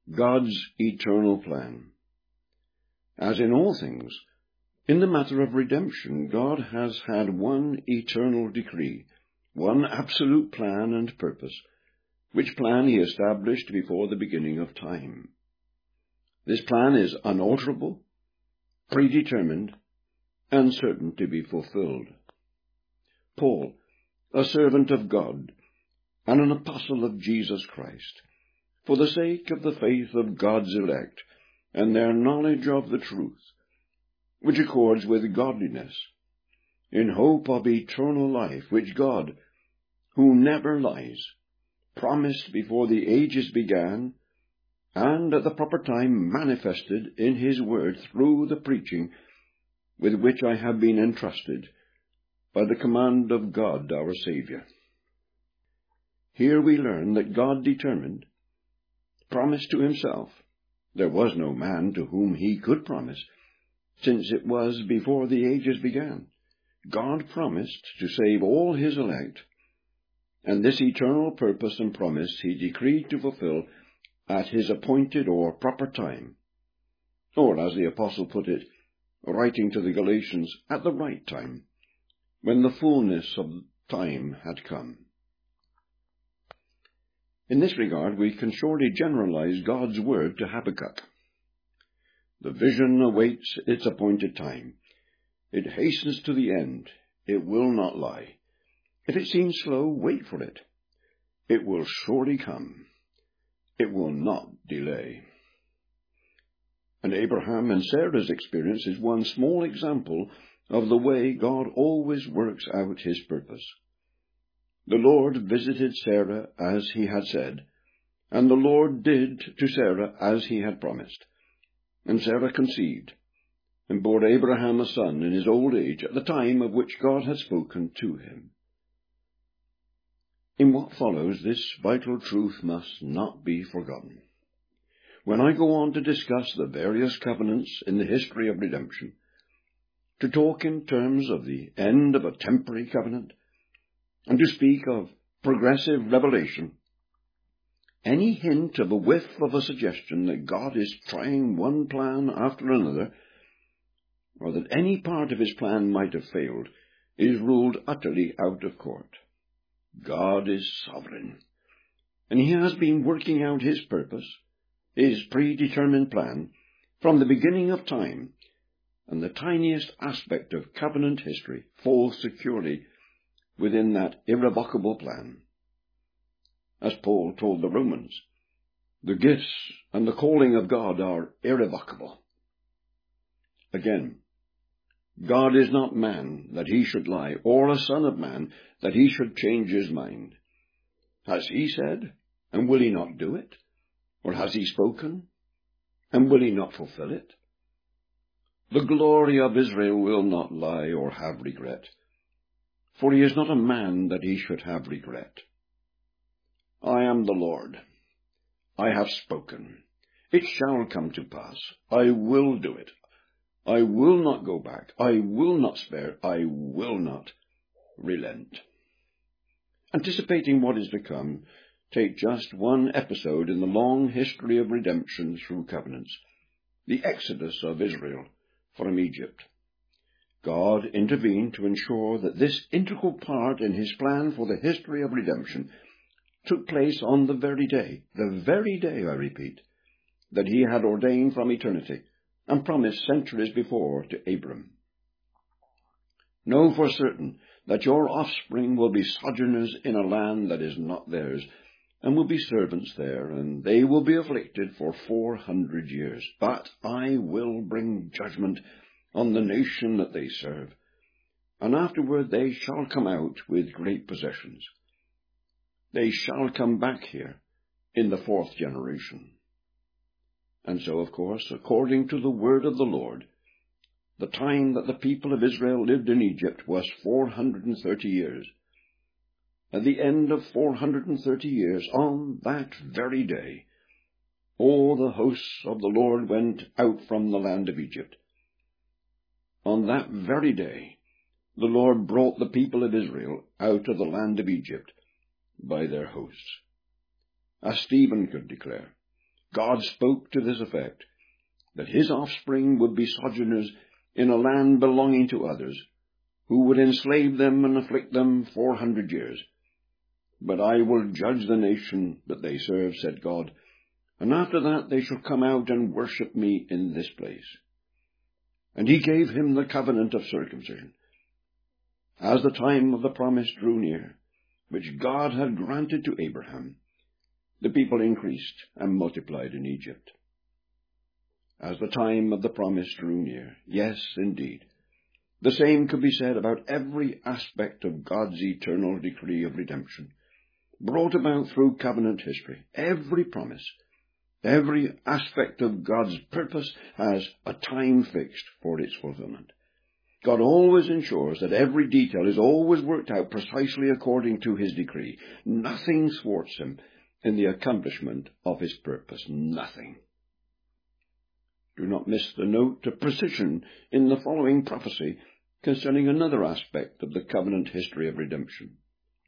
God's eternal plan. As in all things, in the matter of redemption, God has had one eternal decree, one absolute plan and purpose, which plan he established before the beginning of time. This plan is unalterable, predetermined, and certain to be fulfilled. Paul, a servant of God, and an apostle of Jesus Christ, for the sake of the faith of God's elect, and their knowledge of the truth, which accords with godliness, in hope of eternal life, which God, who never lies, promised before the ages began, and at the proper time manifested in his word through the preaching with which I have been entrusted, by the command of God our Saviour. Here we learn that God determined, promised to himself. There was no man to whom he could promise, since it was before the ages began. God promised to save all his elect, and this eternal purpose and promise he decreed to fulfill at his appointed or proper time, or, as the apostle put it, writing to the Galatians, at the right time, when the fullness of time had come. In this regard, we can surely generalize God's word to Habakkuk. The vision awaits its appointed time. It hastens to the end. It will not lie. If it seems slow, wait for it. It will surely come. It will not delay. And Abraham and Sarah's experience is one small example of the way God always works out his purpose. The Lord visited Sarah as he had said, and the Lord did to Sarah as he had promised. And Sarah conceived, and bore Abraham a son in his old age, at the time of which God had spoken to him. In what follows, this vital truth must not be forgotten. When I go on to discuss the various covenants in the history of redemption, to talk in terms of the end of a temporary covenant, and to speak of progressive revelation, any hint of a whiff of a suggestion that God is trying one plan after another, or that any part of his plan might have failed, is ruled utterly out of court. God is sovereign, and he has been working out his purpose, his predetermined plan, from the beginning of time, and the tiniest aspect of covenant history falls securely within that irrevocable plan. As Paul told the Romans, the gifts and the calling of God are irrevocable. Again, God is not man that he should lie, or a son of man that he should change his mind. Has he said, and will he not do it? Or has he spoken, and will he not fulfill it? The glory of Israel will not lie or have regret, for he is not a man that he should have regret. I am the Lord. I have spoken. It shall come to pass. I will do it. I will not go back. I will not spare. I will not relent. Anticipating what is to come, take just one episode in the long history of redemption through covenants, the exodus of Israel from Egypt. God intervened to ensure that this integral part in his plan for the history of redemption took place on the very day, I repeat, that he had ordained from eternity and promised centuries before to Abram. Know for certain that your offspring will be sojourners in a land that is not theirs, and will be servants there, and they will be afflicted for 400 years. But I will bring judgment on the nation that they serve, and afterward they shall come out with great possessions. They shall come back here in the 4th generation. And so, of course, according to the word of the Lord, the time that the people of Israel lived in Egypt was 430 years. At the end of 430 years, on that very day, all the hosts of the Lord went out from the land of Egypt. On that very day, the Lord brought the people of Israel out of the land of Egypt by their hosts. As Stephen could declare, God spoke to this effect, that his offspring would be sojourners in a land belonging to others, who would enslave them and afflict them 400 years. But I will judge the nation that they serve, said God, and after that they shall come out and worship me in this place. And he gave him the covenant of circumcision. As the time of the promise drew near, which God had granted to Abraham, the people increased and multiplied in Egypt. As the time of the promise drew near, yes, indeed, the same could be said about every aspect of God's eternal decree of redemption, brought about through covenant history. Every promise, every aspect of God's purpose has a time fixed for its fulfillment. God always ensures that every detail is always worked out precisely according to his decree. Nothing thwarts him in the accomplishment of his purpose. Nothing. Do not miss the note of precision in the following prophecy concerning another aspect of the covenant history of redemption.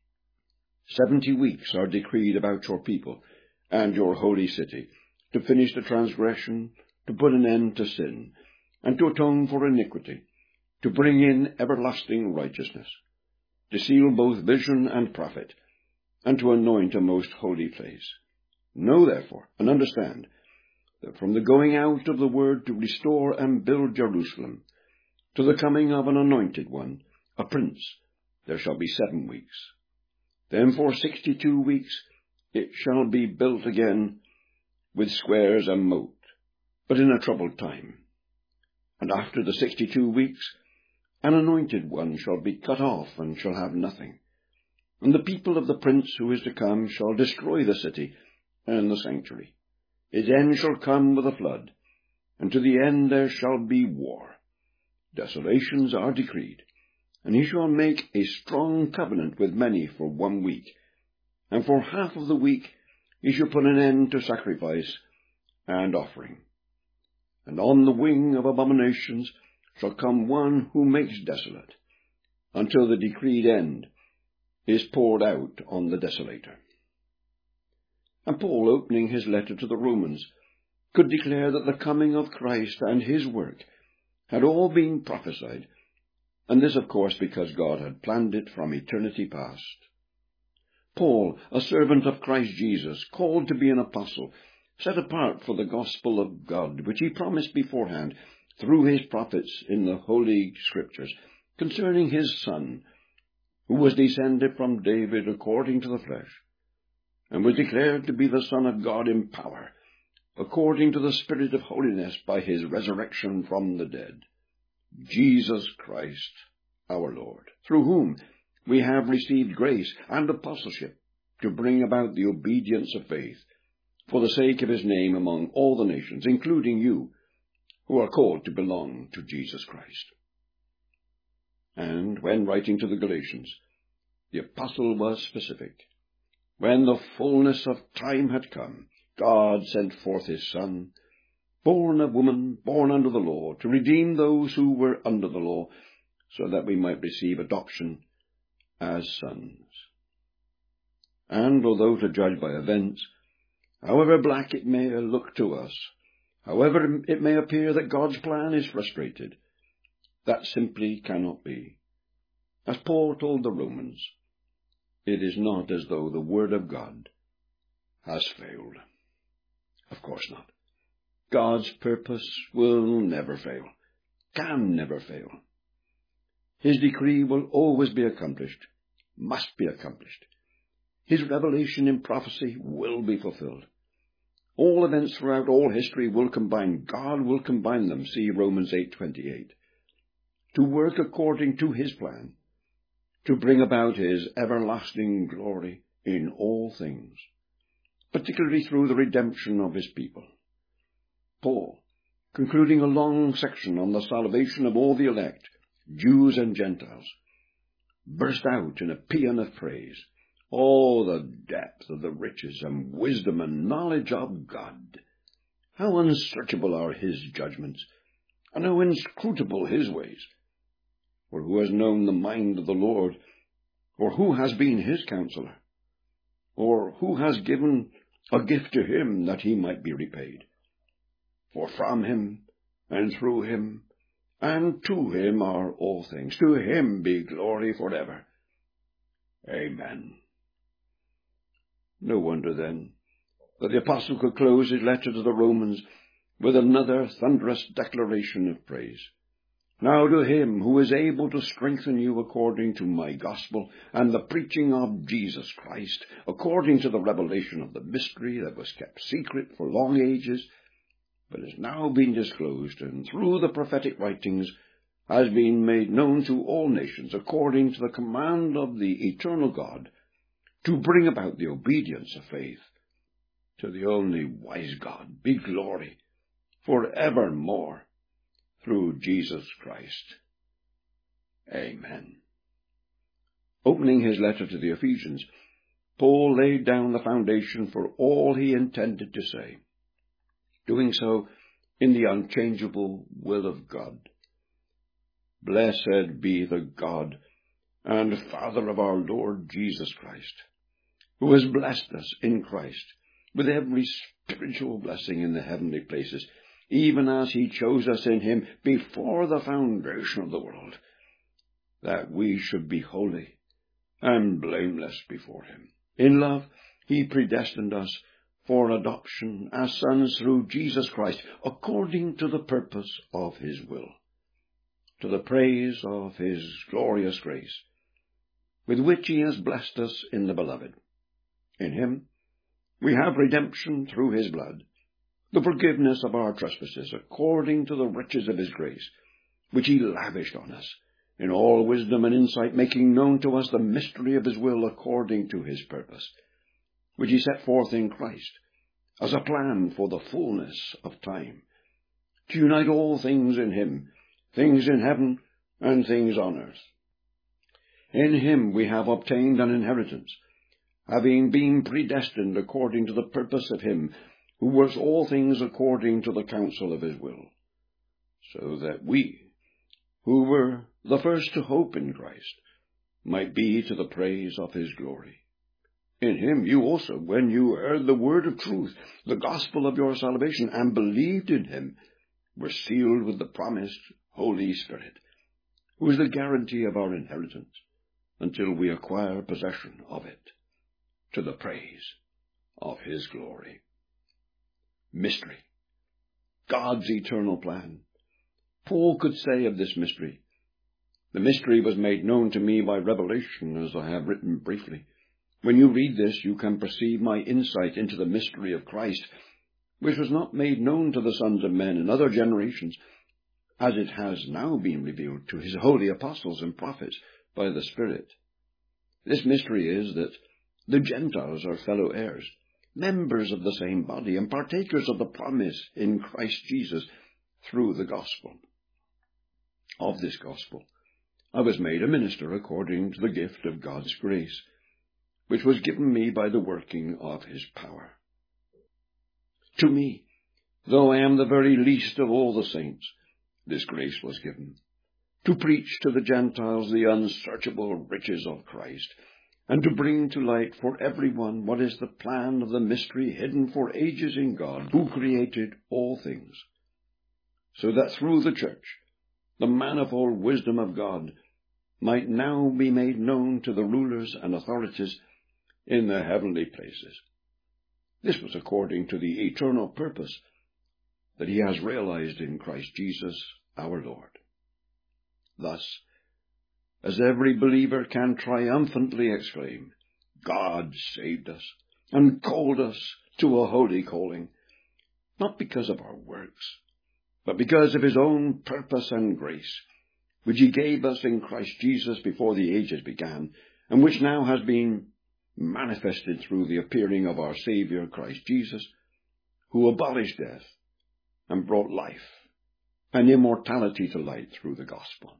70 weeks are decreed about your people and your holy city, to finish the transgression, to put an end to sin, and to atone for iniquity, to bring in everlasting righteousness, to seal both vision and prophet, and to anoint a most holy place. Know, therefore, and understand, that from the going out of the word to restore and build Jerusalem, to the coming of an anointed one, a prince, there shall be 7 weeks. Then for 62 weeks it shall be built again with squares and moat, but in a troubled time. And after the 62 weeks, an anointed one shall be cut off and shall have nothing. And the people of the prince who is to come shall destroy the city and the sanctuary. Its end shall come with a flood, and to the end there shall be war. Desolations are decreed, and he shall make a strong covenant with many for 1 week, and for half of the week he shall put an end to sacrifice and offering. And on the wing of abominations shall come one who makes desolate, until the decreed end is poured out on the desolator. And Paul, opening his letter to the Romans, could declare that the coming of Christ and his work had all been prophesied, and this, of course, because God had planned it from eternity past. Paul, a servant of Christ Jesus, called to be an apostle, set apart for the gospel of God, which he promised beforehand through his prophets in the Holy Scriptures, concerning his Son, who was descended from David according to the flesh, and was declared to be the Son of God in power, according to the Spirit of holiness by his resurrection from the dead, Jesus Christ our Lord, through whom we have received grace and apostleship to bring about the obedience of faith, for the sake of his name among all the nations, including you, who are called to belong to Jesus Christ. And when writing to the Galatians, the apostle was specific. When the fullness of time had come, God sent forth his Son, born of woman, born under the law, to redeem those who were under the law, so that we might receive adoption as sons. And although to judge by events, however black it may look to us, however it may appear that God's plan is frustrated, that simply cannot be. As Paul told the Romans, it is not as though the word of God has failed. Of course not. God's purpose will never fail, can never fail. His decree will always be accomplished, must be accomplished. His revelation in prophecy will be fulfilled. All events throughout all history will combine. God will combine them, see Romans 8:28, to work according to his plan, to bring about his everlasting glory in all things, particularly through the redemption of his people. Paul, concluding a long section on the salvation of all the elect, Jews and Gentiles, burst out in a paean of praise. Oh, the depth of the riches and wisdom and knowledge of God! How unsearchable are his judgments, and how inscrutable his ways! For who has known the mind of the Lord, or who has been his counselor? Or who has given a gift to him that he might be repaid. For from him, and through him, and to him are all things. To him be glory forever. Amen. No wonder, then, that the apostle could close his letter to the Romans with another thunderous declaration of praise. Now to him who is able to strengthen you according to my gospel and the preaching of Jesus Christ, according to the revelation of the mystery that was kept secret for long ages, but has now been disclosed, and through the prophetic writings has been made known to all nations, according to the command of the eternal God, to bring about the obedience of faith. To the only wise God be glory for evermore, through Jesus Christ. Amen. Opening his letter to the Ephesians, Paul laid down the foundation for all he intended to say, doing so in the unchangeable will of God. Blessed be the God and Father of our Lord Jesus Christ, who has blessed us in Christ with every spiritual blessing in the heavenly places, even as he chose us in him before the foundation of the world, that we should be holy and blameless before him. In love, he predestined us for adoption as sons through Jesus Christ, according to the purpose of his will, to the praise of his glorious grace, with which he has blessed us in the Beloved. In him we have redemption through his blood, the forgiveness of our trespasses, according to the riches of his grace, which he lavished on us, in all wisdom and insight, making known to us the mystery of his will according to his purpose, which he set forth in Christ, as a plan for the fullness of time, to unite all things in him, things in heaven and things on earth. In him we have obtained an inheritance, having been predestined according to the purpose of him who works all things according to the counsel of his will, so that we, who were the first to hope in Christ, might be to the praise of his glory. In him you also, when you heard the word of truth, the gospel of your salvation, and believed in him, were sealed with the promised Holy Spirit, who is the guarantee of our inheritance, until we acquire possession of it, to the praise of his glory. Mystery. God's eternal plan. Paul could say of this mystery, the mystery was made known to me by revelation, as I have written briefly. When you read this, you can perceive my insight into the mystery of Christ, which was not made known to the sons of men in other generations, as it has now been revealed to his holy apostles and prophets by the Spirit. This mystery is that the Gentiles are fellow heirs, members of the same body, and partakers of the promise in Christ Jesus through the gospel. Of this gospel I was made a minister according to the gift of God's grace, which was given me by the working of his power. To me, though I am the very least of all the saints, this grace was given, to preach to the Gentiles the unsearchable riches of Christ, and to bring to light for everyone what is the plan of the mystery hidden for ages in God, who created all things, so that through the church the manifold wisdom of God might now be made known to the rulers and authorities in the heavenly places. This was according to the eternal purpose that he has realized in Christ Jesus our Lord. Thus, as every believer can triumphantly exclaim, God saved us and called us to a holy calling, not because of our works, but because of his own purpose and grace, which he gave us in Christ Jesus before the ages began, and which now has been manifested through the appearing of our Saviour Christ Jesus, who abolished death and brought life and immortality to light through the gospel.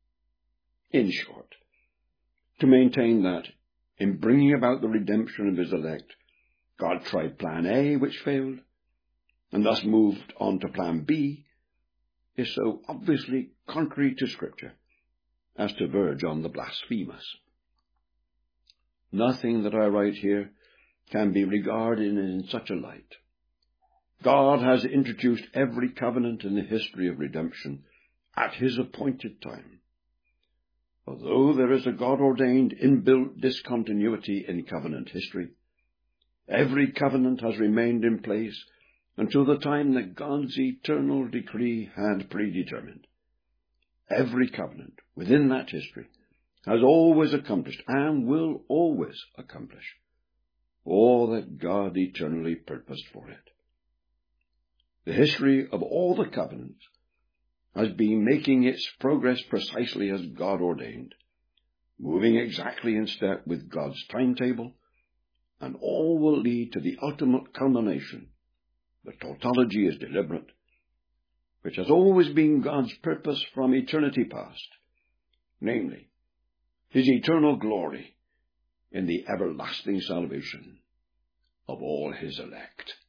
In short, to maintain that, in bringing about the redemption of his elect, God tried plan A, which failed, and thus moved on to plan B, is so obviously contrary to Scripture as to verge on the blasphemous. Nothing that I write here can be regarded in such a light. God has introduced every covenant in the history of redemption at his appointed time. Although there is a God-ordained inbuilt discontinuity in covenant history, every covenant has remained in place until the time that God's eternal decree had predetermined. Every covenant within that history has always accomplished and will always accomplish all that God eternally purposed for it. The history of all the covenants has been making its progress precisely as God ordained, moving exactly in step with God's timetable, and all will lead to the ultimate culmination. The tautology is deliberate, which has always been God's purpose from eternity past, namely, his eternal glory in the everlasting salvation of all his elect.